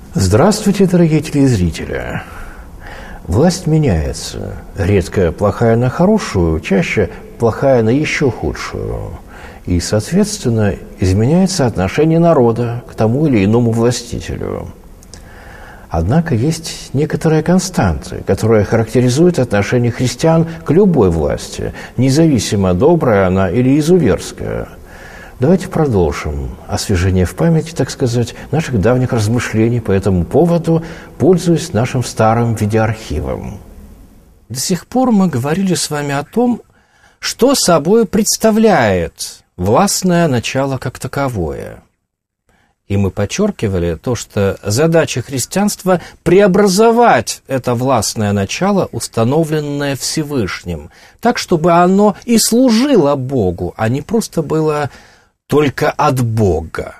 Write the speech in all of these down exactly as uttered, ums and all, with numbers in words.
Здравствуйте, дорогие телезрители. Власть меняется. Редко плохая на хорошую, чаще плохая на еще худшую. И, соответственно, изменяется отношение народа к тому или иному властителю. Однако есть некоторые константы, которые характеризуют отношение христиан к любой власти, независимо, добрая она или изуверская. Давайте продолжим освежение в памяти, так сказать, наших давних размышлений по этому поводу, пользуясь нашим старым видеоархивом. До сих пор мы говорили с вами о том, что собой представляет властное начало как таковое. И мы подчеркивали то, что задача христианства – преобразовать это властное начало, установленное Всевышним, так, чтобы оно и служило Богу, а не просто было только от Бога.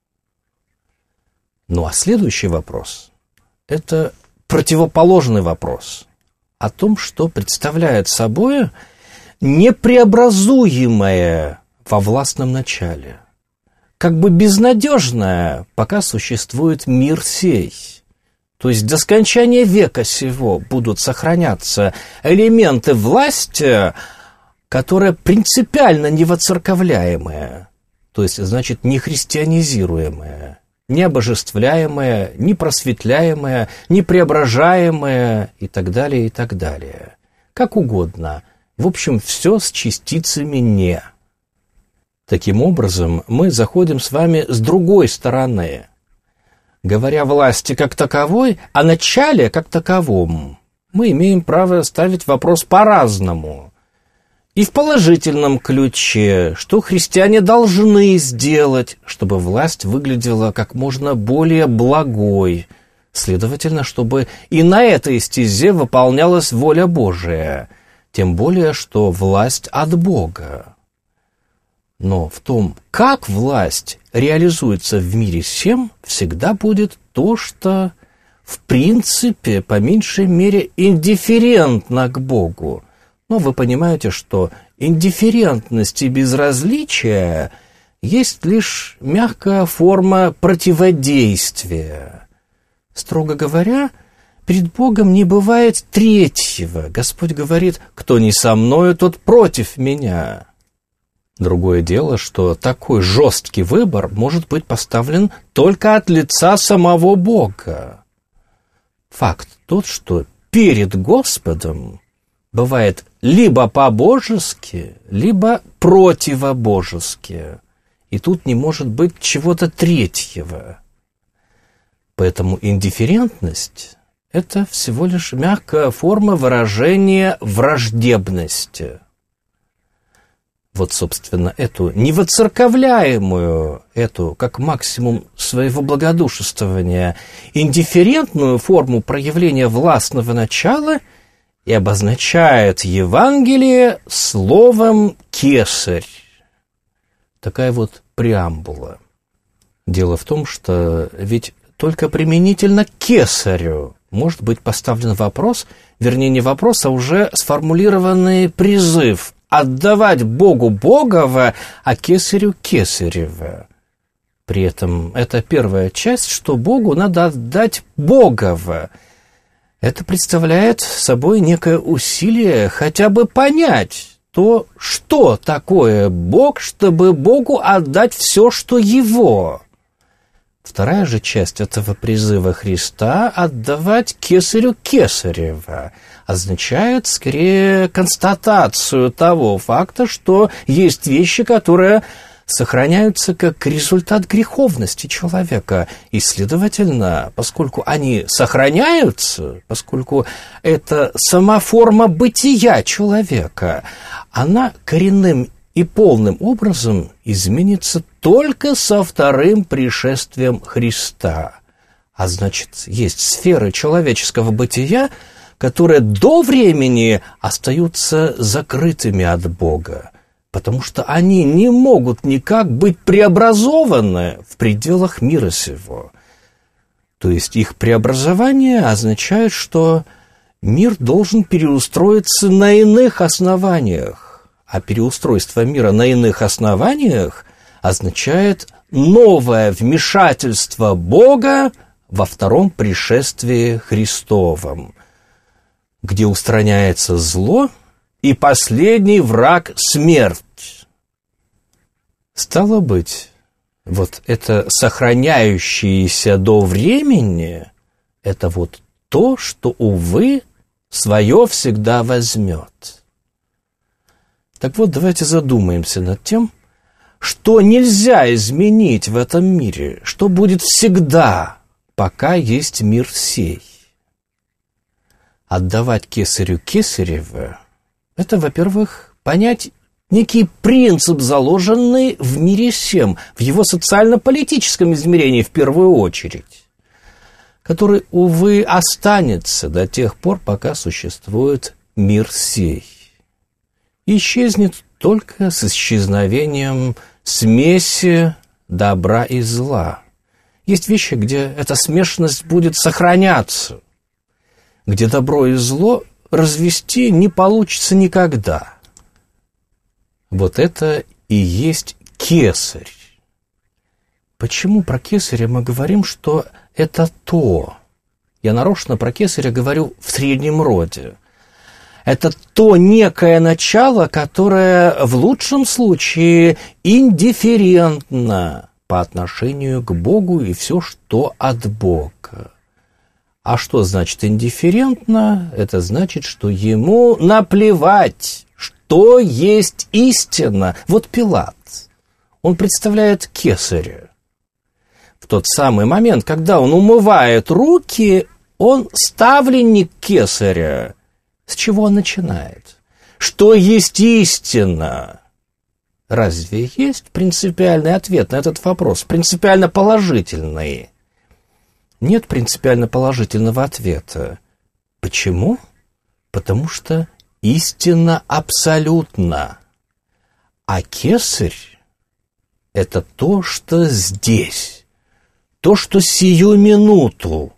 Ну а следующий вопрос – это противоположный вопрос о том, что представляет собой непреобразуемое во властном начале, как бы безнадежное, пока существует мир сей. То есть до скончания века сего будут сохраняться элементы власти, которые принципиально не воцерковляемые, то есть, значит, не христианизируемые, не обожествляемые, не просветляемые, не преображаемые и так далее, и так далее. Как угодно. В общем, все с частицами «не». Таким образом, мы заходим с вами с другой стороны. Говоря о власти как таковой, о начале как таковом, мы имеем право ставить вопрос по-разному. И в положительном ключе, что христиане должны сделать, чтобы власть выглядела как можно более благой, следовательно, чтобы и на этой стезе выполнялась воля Божия, тем более, что власть от Бога. Но в том, как власть реализуется в мире сем, всегда будет то, что в принципе, по меньшей мере, индифферентно к Богу. Но вы понимаете, что индифферентность и безразличие есть лишь мягкая форма противодействия. Строго говоря, перед Богом не бывает третьего. Господь говорит: «Кто не со мною, тот против меня». Другое дело, что такой жесткий выбор может быть поставлен только от лица самого Бога. Факт тот, что перед Господом бывает либо по-божески, либо противобожески. И тут не может быть чего-то третьего. Поэтому индифферентность – это всего лишь мягкая форма выражения враждебности. Вот, собственно, эту невоцерковляемую, эту, как максимум своего благодушествования, индифферентную форму проявления властного начала и обозначает Евангелие словом «кесарь». Такая вот преамбула. Дело в том, что ведь только применительно к кесарю может быть поставлен вопрос, вернее, не вопрос, а уже сформулированный призыв отдавать Богу Богово, а кесарю кесарево. При этом это первая часть, что Богу надо отдать Богово. Это представляет собой некое усилие хотя бы понять то, что такое Бог, чтобы Богу отдать все, что Его. Вторая же часть этого призыва Христа «отдавать кесарю кесарево» означает скорее констатацию того факта, что есть вещи, которые сохраняются как результат греховности человека. И, следовательно, поскольку они сохраняются, поскольку это сама форма бытия человека, она коренным и полным образом изменится только со вторым пришествием Христа. А значит, есть сферы человеческого бытия, которые до времени остаются закрытыми от Бога, потому что они не могут никак быть преобразованы в пределах мира сего. То есть их преобразование означает, что мир должен переустроиться на иных основаниях. А переустройство мира на иных основаниях означает новое вмешательство Бога во втором пришествии Христовом, где устраняется зло и последний враг — смерть. Стало быть, вот это сохраняющееся до времени — это вот то, что, увы, свое всегда возьмет. Так вот, давайте задумаемся над тем, что нельзя изменить в этом мире, что будет всегда, пока есть мир сей. Отдавать кесарю кесарево — это, во-первых, понять некий принцип, заложенный в мире сем, в его социально-политическом измерении в первую очередь, который, увы, останется до тех пор, пока существует мир сей. Исчезнет только с исчезновением смеси добра и зла. Есть вещи, где эта смешанность будет сохраняться, где добро и зло развести не получится никогда. Вот это и есть кесарь. Почему про кесаря мы говорим, что это то? Я нарочно про кесаря говорю в среднем роде. Это то некое начало, которое в лучшем случае индифферентно по отношению к Богу и все, что от Бога. А что значит индифферентно? Это значит, что ему наплевать, что есть истина. Вот Пилат, он представляет кесаря. В тот самый момент, когда он умывает руки, он ставленник кесаря. С чего он начинает? Что есть истина? Разве есть принципиальный ответ на этот вопрос? Принципиально положительный? Нет принципиально положительного ответа. Почему? Потому что истина абсолютна. А кесарь — это то, что здесь, то, что сию минуту.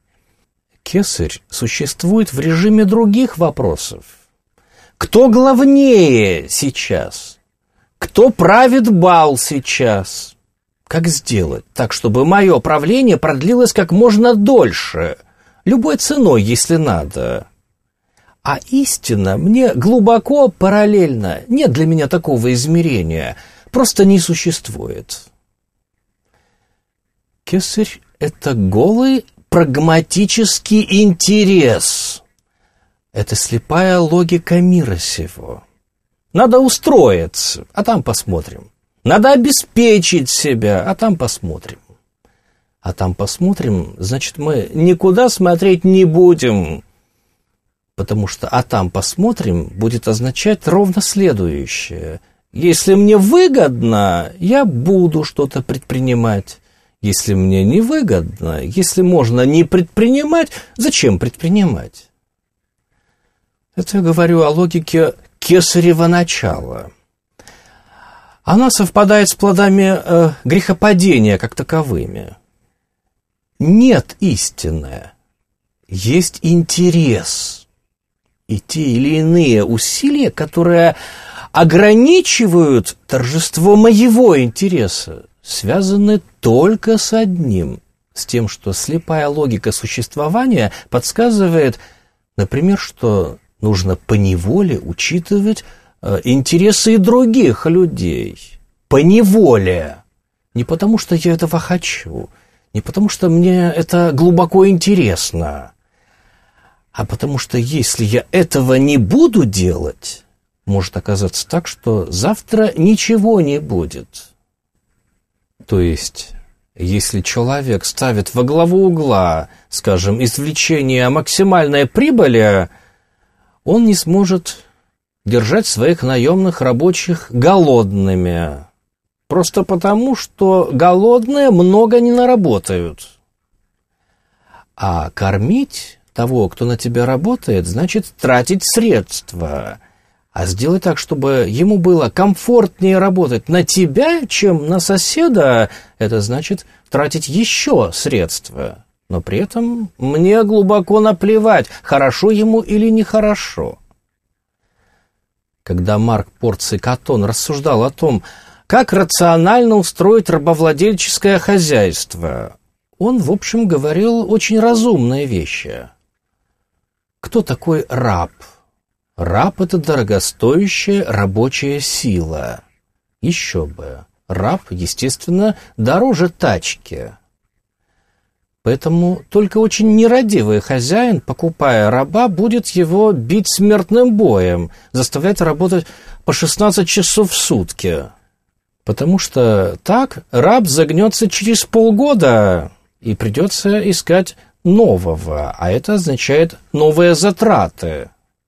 Кесарь существует в режиме других вопросов. Кто главнее сейчас? Кто правит бал сейчас? Как сделать так, чтобы мое правление продлилось как можно дольше, любой ценой, если надо? А истина мне глубоко параллельна. Нет для меня такого измерения. Просто не существует. Кесарь — это голый прагматический интерес. Это слепая логика мира сего. Надо устроиться, а там посмотрим. Надо обеспечить себя, а там посмотрим. А там посмотрим, значит, мы никуда смотреть не будем. Потому что «а там посмотрим» будет означать ровно следующее. Если мне выгодно, я буду что-то предпринимать. Если мне невыгодно, если можно не предпринимать, зачем предпринимать? Это я говорю о логике кесарева начала. Она совпадает с плодами э, грехопадения как таковыми. Нет истины, есть интерес. И те или иные усилия, которые ограничивают торжество моего интереса, связаны только с одним, с тем, что слепая логика существования подсказывает, например, что нужно поневоле учитывать э, интересы и других людей. Поневоле. Не потому, что я этого хочу, не потому, что мне это глубоко интересно, а потому что если я этого не буду делать, может оказаться так, что завтра ничего не будет. То есть, если человек ставит во главу угла, скажем, извлечение максимальной прибыли, он не сможет держать своих наемных рабочих голодными. Просто потому, что голодные много не наработают. А кормить того, кто на тебя работает, значит тратить средства. А сделать так, чтобы ему было комфортнее работать на тебя, чем на соседа, это значит тратить еще средства. Но при этом мне глубоко наплевать, хорошо ему или нехорошо. Когда Марк Порций Катон рассуждал о том, как рационально устроить рабовладельческое хозяйство, он, в общем, говорил очень разумные вещи. Кто такой раб? Раб – это дорогостоящая рабочая сила. Еще бы. Раб, естественно, дороже тачки. Поэтому только очень нерадивый хозяин, покупая раба, будет его бить смертным боем, заставлять работать по шестнадцать часов в сутки. Потому что так раб загнется через полгода, и придется искать нового, а это означает новые затраты.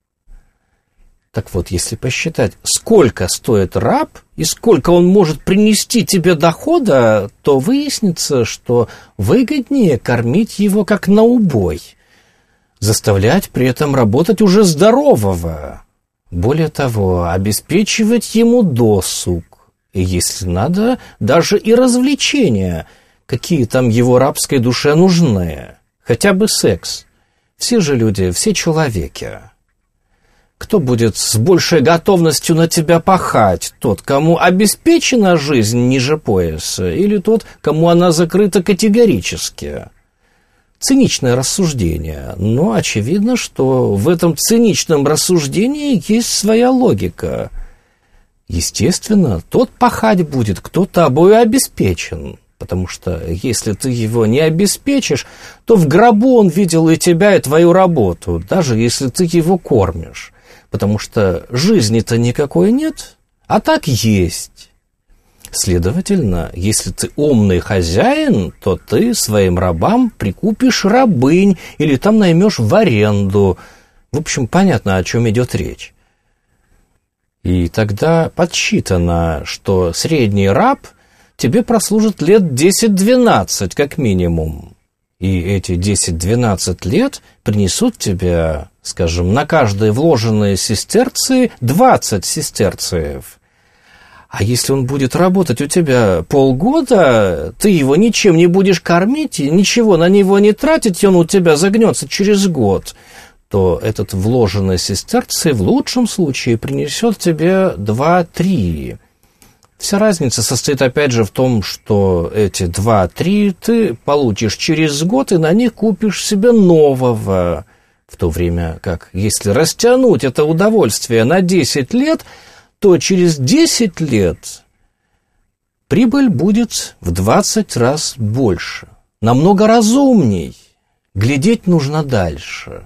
Так вот, если посчитать, сколько стоит раб и сколько он может принести тебе дохода, то выяснится, что выгоднее кормить его как на убой, заставлять при этом работать уже здорового. Более того, обеспечивать ему досуг, и, если надо, даже и развлечения, какие там его рабской душе нужны, хотя бы секс. Все же люди, все человеки. Кто будет с большей готовностью на тебя пахать? Тот, кому обеспечена жизнь ниже пояса, или тот, кому она закрыта категорически? Циничное рассуждение, но очевидно, что в этом циничном рассуждении есть своя логика. Естественно, тот пахать будет, кто тобою обеспечен, потому что если ты его не обеспечишь, то в гробу он видел и тебя, и твою работу, даже если ты его кормишь. Потому что жизни-то никакой нет, а так есть. Следовательно, если ты умный хозяин, то ты своим рабам прикупишь рабынь или там наймешь в аренду. В общем, понятно, о чем идет речь. И тогда подсчитано, что средний раб тебе прослужит лет десять-двенадцать как минимум. И эти десять-двенадцать лет принесут тебе, скажем, на каждые вложенные сестерции двадцать сестерциев. А если он будет работать у тебя полгода, ты его ничем не будешь кормить, и ничего на него не тратить, и он у тебя загнется через год, то этот вложенный сестерций в лучшем случае принесет тебе два-три. Вся разница состоит, опять же, в том, что эти два-три ты получишь через год и на них купишь себе нового. В то время как, если растянуть это удовольствие на десять лет, то через десять лет прибыль будет в двадцать раз больше. Намного разумней. Глядеть нужно дальше.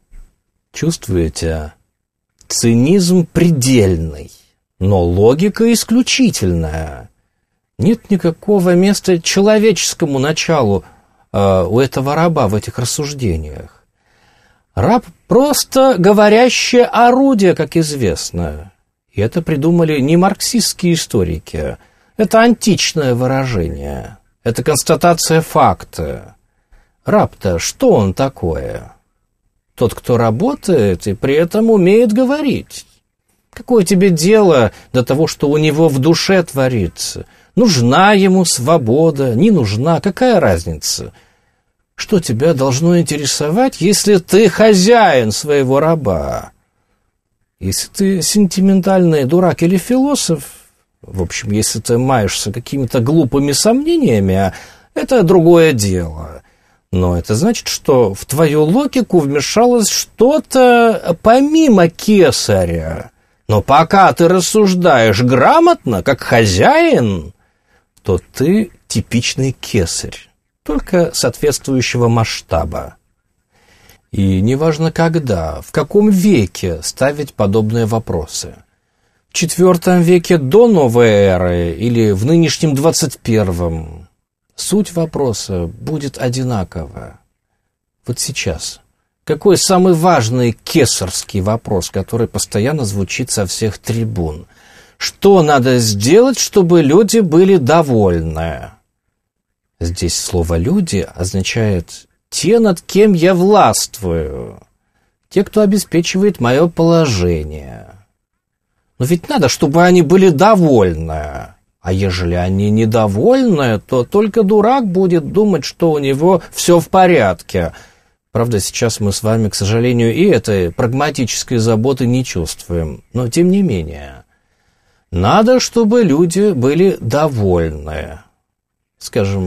Чувствуете? Цинизм предельный. Но логика исключительная. Нет никакого места человеческому началу э, у этого раба в этих рассуждениях. Раб просто говорящее орудие, как известно. И это придумали не марксистские историки. Это античное выражение. Это констатация факта. Раб-то что он такое? Тот, кто работает и при этом умеет говорить. Какое тебе дело до того, что у него в душе творится? Нужна ему свобода, не нужна, какая разница? Что тебя должно интересовать, если ты хозяин своего раба? Если ты сентиментальный дурак или философ, в общем, если ты маешься какими-то глупыми сомнениями, это другое дело. Но это значит, что в твою логику вмешалось что-то помимо кесаря. Но пока ты рассуждаешь грамотно, как хозяин, то ты типичный кесарь, только соответствующего масштаба. И неважно когда, в каком веке ставить подобные вопросы. В четвертом веке до новой эры или в нынешнем двадцать первом. Суть вопроса будет одинакова. Вот сейчас. Какой самый важный кесарский вопрос, который постоянно звучит со всех трибун? Что надо сделать, чтобы люди были довольны? Здесь слово «люди» означает «те, над кем я властвую», те, кто обеспечивает мое положение. Но ведь надо, чтобы они были довольны. А ежели они недовольны, то только дурак будет думать, что у него все в порядке. Правда, сейчас мы с вами, к сожалению, и этой прагматической заботы не чувствуем. Но тем не менее, надо, чтобы люди были довольны. Скажем,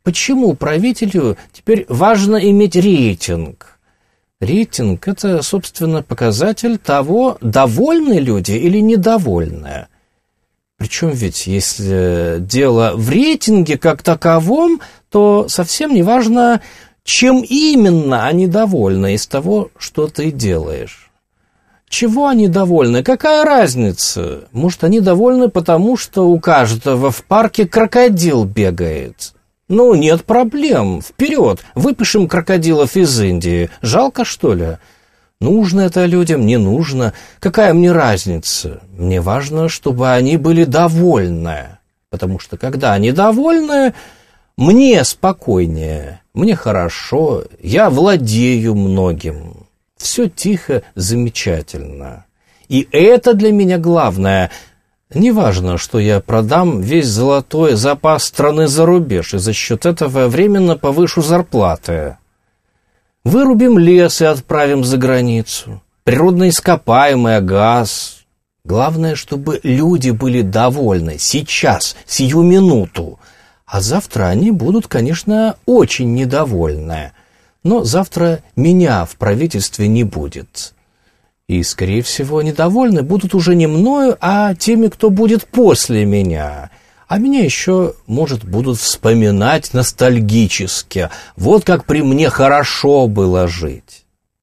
почему правителю теперь важно иметь рейтинг? Рейтинг – это, собственно, показатель того, довольны люди или недовольны. Причем ведь, если дело в рейтинге как таковом, то совсем не важно, чем именно они довольны из того, что ты делаешь. Чего они довольны? Какая разница? Может, они довольны потому, что у каждого в парке крокодил бегает? Ну, нет проблем. Вперед! Выпишем крокодилов из Индии. Жалко, что ли? Нужно это людям, не нужно. Какая мне разница? Мне важно, чтобы они были довольны. Потому что, когда они довольны, мне спокойнее, мне хорошо, я владею многим. Все тихо, замечательно. И это для меня главное. Неважно, что я продам весь золотой запас страны за рубеж, и за счет этого временно повышу зарплаты. Вырубим лес и отправим за границу. Природные ископаемые, газ. Главное, чтобы люди были довольны сейчас, сию минуту. А завтра они будут, конечно, очень недовольны. Но завтра меня в правительстве не будет. И, скорее всего, недовольны будут уже не мною, а теми, кто будет после меня. А меня еще, может, будут вспоминать ностальгически. Вот как при мне хорошо было жить.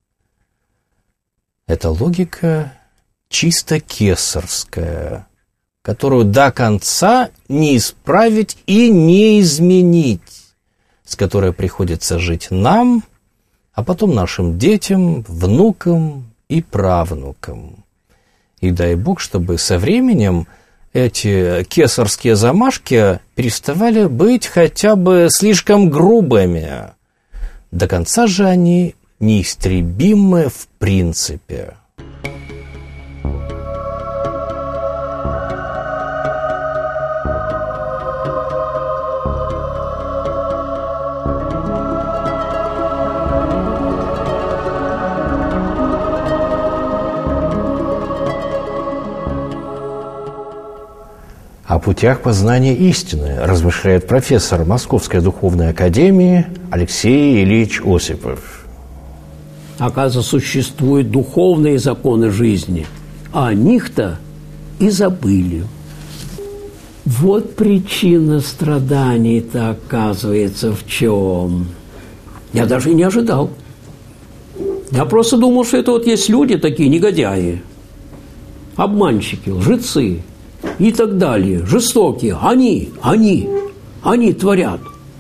Это логика чисто кесарская, которую до конца не исправить и не изменить, с которой приходится жить нам, а потом нашим детям, внукам и правнукам. И дай Бог, чтобы со временем эти кесарские замашки переставали быть хотя бы слишком грубыми. До конца же они неистребимы в принципе. О путях познания истины размышляет профессор Московской духовной академии Алексей Ильич Осипов. Оказывается, существуют духовные законы жизни, а о них-то и забыли. Вот причина страданий-то, оказывается, в чем. Я даже и не ожидал. Я просто думал, что это вот есть люди такие негодяи, обманщики, лжецы и так далее, жестокие. Они, они, они творят.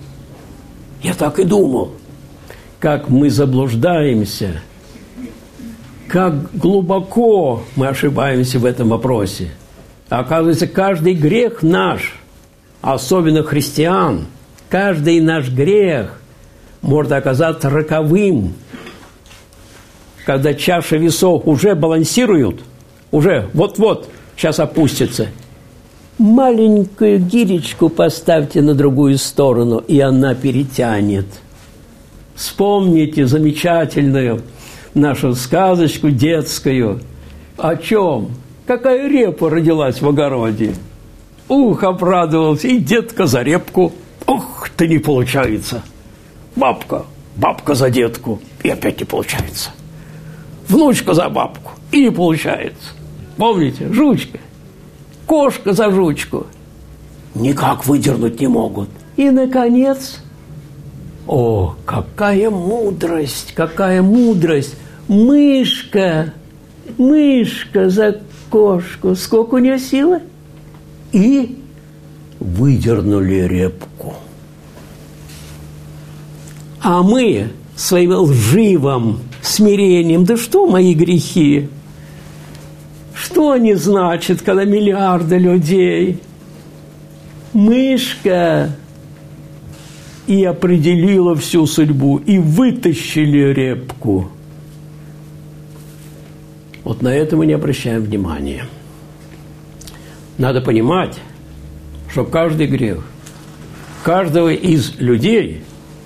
Я так и думал. Как мы заблуждаемся, как глубоко мы ошибаемся в этом вопросе. Оказывается, каждый грех наш, особенно христиан, каждый наш грех может оказаться роковым, когда чаша весов уже балансируют, уже вот-вот сейчас опустится. Маленькую гиречку поставьте на другую сторону, и она перетянет. Вспомните замечательную нашу сказочку детскую. О чем? Какая репа родилась в огороде. Ух, обрадовался, и детка за репку. Ух-то, не получается. Бабка, бабка за детку, и опять не получается. Внучка за бабку, и не получается. Помните, жучка? Кошка за жучку. Никак выдернуть не могут. И, наконец, о, какая мудрость, какая мудрость. Мышка, мышка за кошку. Сколько у нее силы? И выдернули репку. А мы своим лживым смирением, да что мои грехи? Что они значат, когда миллиарды людей? Мышка и определила всю судьбу, и вытащили репку. Вот на это мы не обращаем внимания. Надо понимать, что каждый грех, каждого из людей,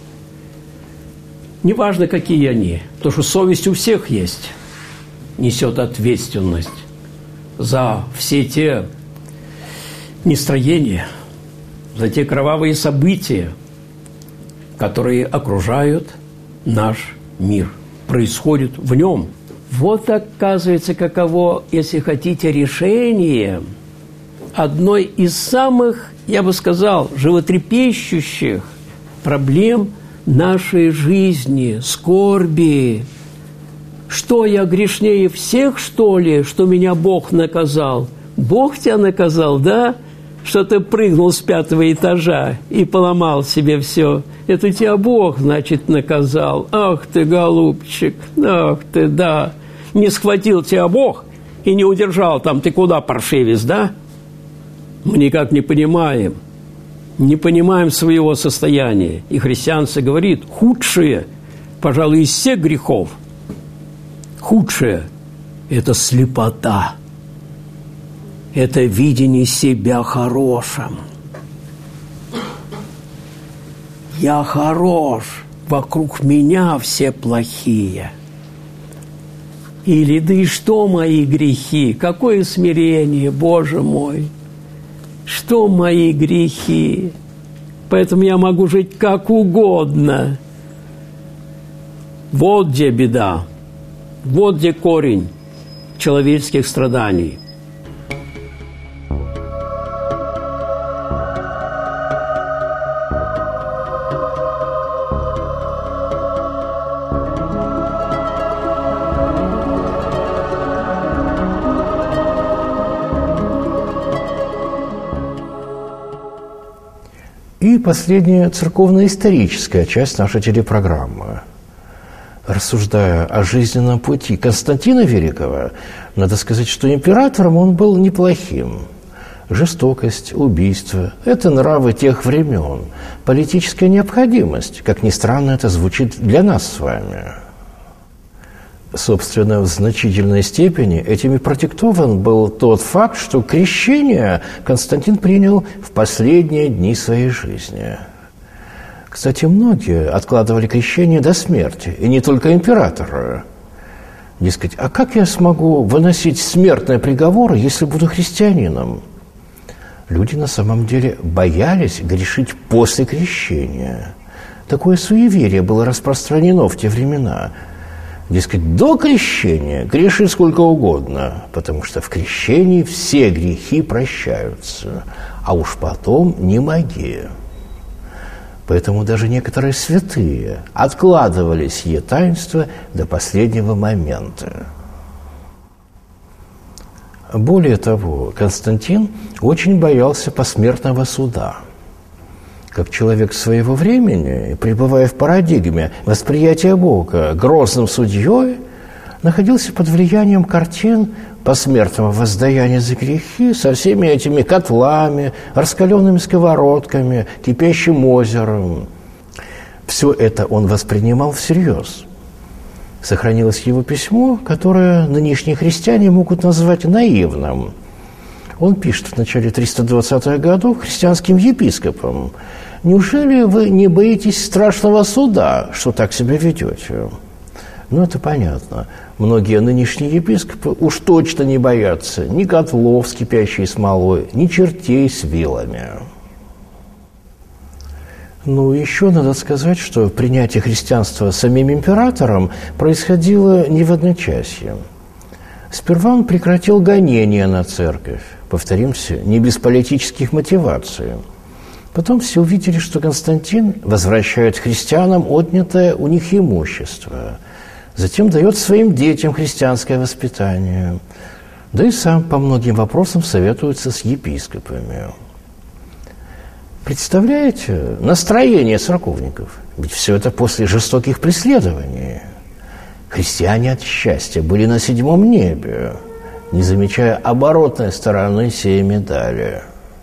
неважно, какие они, потому что совесть у всех есть, несет ответственность за все те нестроения, за те кровавые события, которые окружают наш мир, происходит в нем. Вот, оказывается, каково, если хотите, решение одной из самых, я бы сказал, животрепещущих проблем нашей жизни, скорби. Что, я грешнее всех, что ли, что меня Бог наказал? Бог тебя наказал, да? Что ты прыгнул с пятого этажа и поломал себе все. Это тебя Бог, значит, наказал. Ах ты, голубчик, ах ты, да. Не схватил тебя Бог и не удержал там, ты куда, паршивец, да? Мы никак не понимаем, не понимаем своего состояния. И христианство говорит, худшее, пожалуй, из всех грехов, худшее – это слепота, это видение себя хорошим. Я хорош, вокруг меня все плохие. Или да и что мои грехи, какое смирение, Боже мой, что мои грехи, поэтому я могу жить как угодно. Вот где беда, вот где корень человеческих страданий. И последняя церковно-историческая часть нашей телепрограммы. Рассуждая о жизненном пути Константина Великого, надо сказать, что императором он был неплохим. Жестокость, убийство – это нравы тех времен, политическая необходимость, как ни странно это звучит для нас с вами. Собственно, в значительной степени этими продиктован был тот факт, что крещение Константин принял в последние дни своей жизни. Кстати, многие откладывали крещение до смерти, и не только императоры. Дескать, а как я смогу выносить смертный приговор, если буду христианином? Люди на самом деле боялись грешить после крещения. Такое суеверие было распространено в те времена. Дескать, до крещения греши сколько угодно, потому что в крещении все грехи прощаются, а уж потом не моги. Поэтому даже некоторые святые откладывали сие таинство до последнего момента. Более того, Константин очень боялся посмертного суда. Как человек своего времени, пребывая в парадигме восприятия Бога грозным судьей, находился под влиянием картин посмертного воздаяния за грехи со всеми этими котлами, раскаленными сковородками, кипящим озером. Все это он воспринимал всерьез. Сохранилось его письмо, которое нынешние христиане могут назвать наивным. Он пишет в начале триста двадцатых годов христианским епископам: «Неужели вы не боитесь страшного суда, что так себя ведете?» Ну, это понятно. Многие нынешние епископы уж точно не боятся ни котлов с кипящей смолой, ни чертей с вилами. Ну, еще надо сказать, что принятие христианства самим императором происходило не в одночасье. Сперва он прекратил гонения на церковь, повторимся, не без политических мотиваций. Потом все увидели, что Константин возвращает христианам отнятое у них имущество, затем дает своим детям христианское воспитание, да и сам по многим вопросам советуется с епископами. Представляете настроение церковников? Ведь все это после жестоких преследований. Христиане от счастья были на седьмом небе, не замечая оборотной стороны сей медали.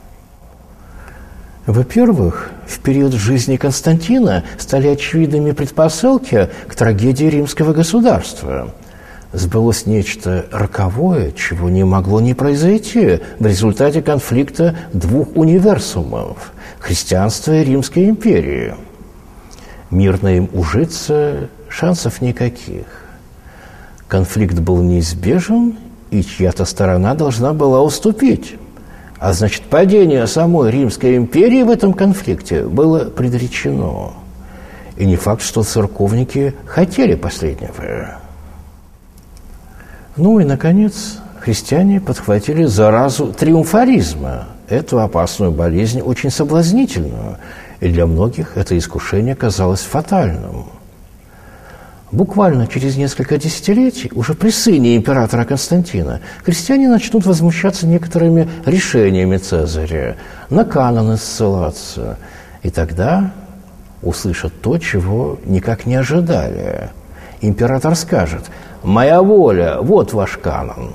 Во-первых, в период жизни Константина стали очевидными предпосылки к трагедии римского государства. Сбылось нечто роковое, чего не могло не произойти в результате конфликта двух универсумов – христианства и Римской империи. Мирно им ужиться шансов никаких. Конфликт был неизбежен, и чья-то сторона должна была уступить. А значит, падение самой Римской империи в этом конфликте было предречено. И не факт, что церковники хотели последнего. Ну и, наконец, христиане подхватили заразу триумфализма, эту опасную болезнь, очень соблазнительную, и для многих это искушение казалось фатальным. Буквально через несколько десятилетий, уже при сыне императора Константина, христиане начнут возмущаться некоторыми решениями Цезаря, на каноны ссылаться, и тогда услышат то, чего никак не ожидали. Император скажет: «Моя воля, вот ваш канон».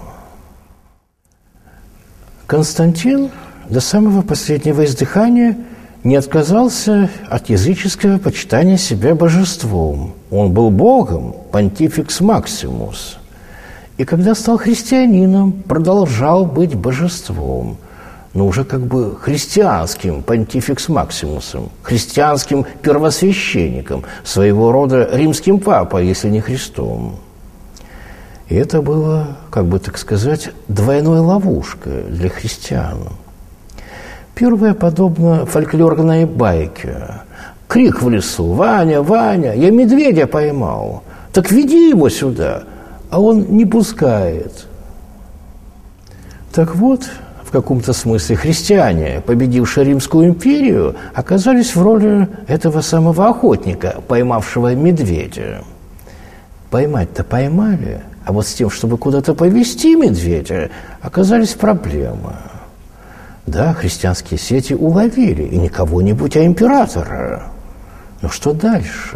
Константин до самого последнего издыхания не отказался от языческого почитания себя божеством. Он был богом, понтификс максимус. И когда стал христианином, продолжал быть божеством, но уже как бы христианским понтификс максимусом, христианским первосвященником, своего рода римским папой, если не Христом. И это было, как бы так сказать, двойной ловушкой для христиан. Первое подобно фольклорной байке. Крик в лесу: «Ваня, Ваня, я медведя поймал! Так веди его сюда!» А он не пускает. Так вот, в каком-то смысле христиане, победившие Римскую империю, оказались в роли этого самого охотника, поймавшего медведя. Поймать-то поймали, а вот с тем, чтобы куда-то повезти медведя, оказались проблемы. Да, христианские сети уловили, и не кого-нибудь, а императора. Но что дальше?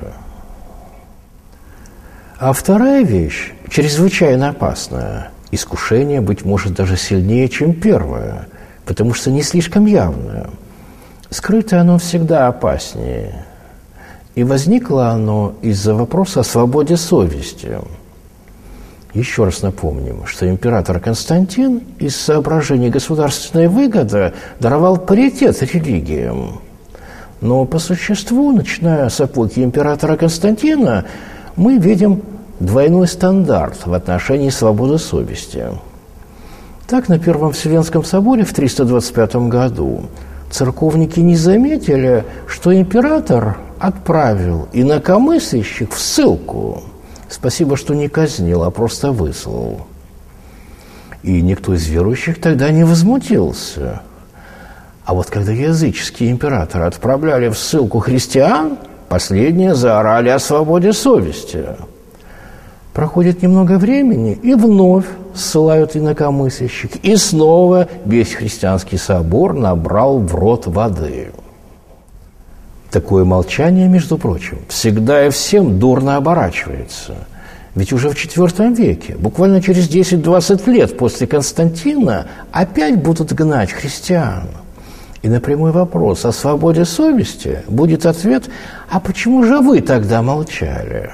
А вторая вещь, чрезвычайно опасная. Искушение, быть может, даже сильнее, чем первое, потому что не слишком явное. Скрытое оно всегда опаснее. И возникло оно из-за вопроса о свободе совести. Еще раз напомним, что император Константин из соображений государственной выгоды даровал паритет религиям. Но по существу, начиная с эпохи императора Константина, мы видим двойной стандарт в отношении свободы совести. Так, на Первом Вселенском соборе в триста двадцать пятом году церковники не заметили, что император отправил инакомыслящих в ссылку. Спасибо, что не казнил, а просто выслал. И никто из верующих тогда не возмутился. А вот когда языческие императоры отправляли в ссылку христиан, последние заорали о свободе совести. Проходит немного времени, и вновь ссылают инакомыслящих. И снова весь христианский собор набрал в рот воды. Такое молчание, между прочим, всегда и всем дурно оборачивается. Ведь уже в четвёртом веке, буквально через десять-двадцать лет после Константина, опять будут гнать христиан. И на прямой вопрос о свободе совести будет ответ: а почему же вы тогда молчали?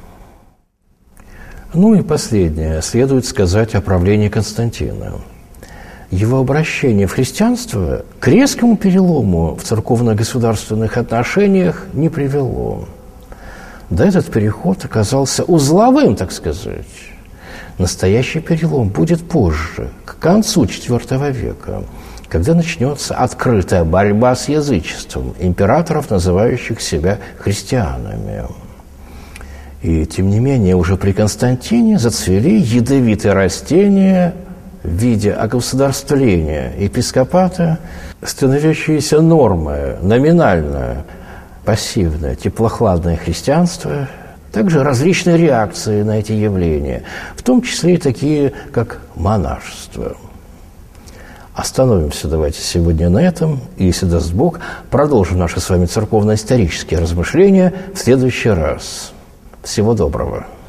Ну и последнее следует сказать о правлении Константина. Его обращение в христианство к резкому перелому в церковно-государственных отношениях не привело. Да, этот переход оказался узловым, так сказать. Настоящий перелом будет позже, к концу четвёртого века, когда начнется открытая борьба с язычеством императоров, называющих себя христианами. И, тем не менее, уже при Константине зацвели ядовитые растения в виде огосударствления епископата, становящиеся нормой, номинальное, пассивное, теплохладное христианство, также различные реакции на эти явления, в том числе и такие, как монашество. Остановимся давайте сегодня на этом, и, если даст Бог, продолжим наши с вами церковно-исторические размышления в следующий раз. Всего доброго.